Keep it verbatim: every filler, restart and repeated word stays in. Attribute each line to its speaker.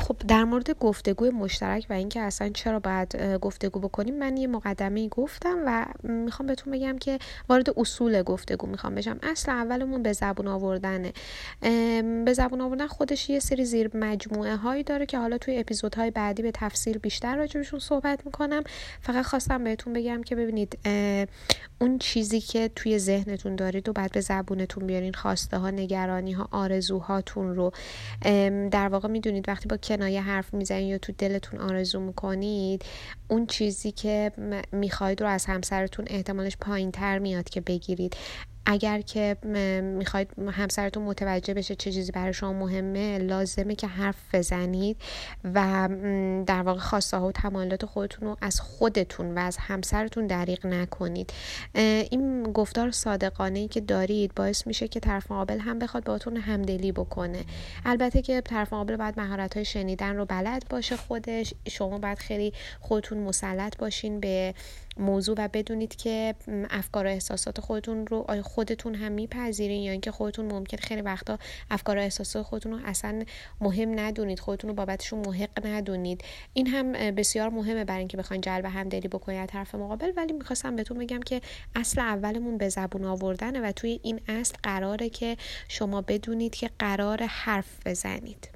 Speaker 1: خب در مورد گفتگوی مشترک و اینکه اصلا چرا باید گفتگو بکنیم، من یه مقدمه گفتم و میخوام بهتون بگم که وارد اصول گفتگو میخوام بشم. اصل اولمون به زبون آوردنه. به زبون آوردن خودش یه سری زیر مجموعه هایی داره که حالا توی اپیزودهای بعدی به تفصیل بیشتر راجبشون صحبت میکنم. فقط خواستم بهتون بگم که ببینید اون چیزی که توی ذهنتون دارید و بعد به زبونتون بیارین، خواسته ها، نگرانی ها، آرزوهاتون رو در واقع میدونید وقتی با کنایه حرف میزنید یا تو دلتون آرزو میکنید، اون چیزی که میخواید رو از همسرتون احتمالش پایین تر میاد که بگیرید. اگر که میخواید همسرتون متوجه بشه چه چیزی برای شما مهمه، لازمه که حرف بزنید و در واقع خواسته ها و تمایلات خودتون رو از خودتون و از همسرتون دریغ نکنید. این گفتار صادقانه‌ای که دارید باعث میشه که طرف مقابل هم بخواد باهاتون همدلی بکنه. البته که طرف مقابل باید مهارت‌های شنیدن رو بلد باشه خودش، شما باید خیلی خودتون مسلط باشین به موضوع و بدونید که افکار و احساسات خودتون رو آیا خودتون هم میپذیرین یا اینکه خودتون ممکن خیلی وقتا افکار و احساسات خودتون رو اصلا مهم ندونید، خودتون رو بابتشون محق ندونید. این هم بسیار مهمه برای اینکه بخواید جلب همدلی بکنید از طرف مقابل. ولی میخواستم بهتون بگم که اصل اولمون به زبون آوردنه و توی این اصل قراره که شما بدونید که قراره حرف بزنید.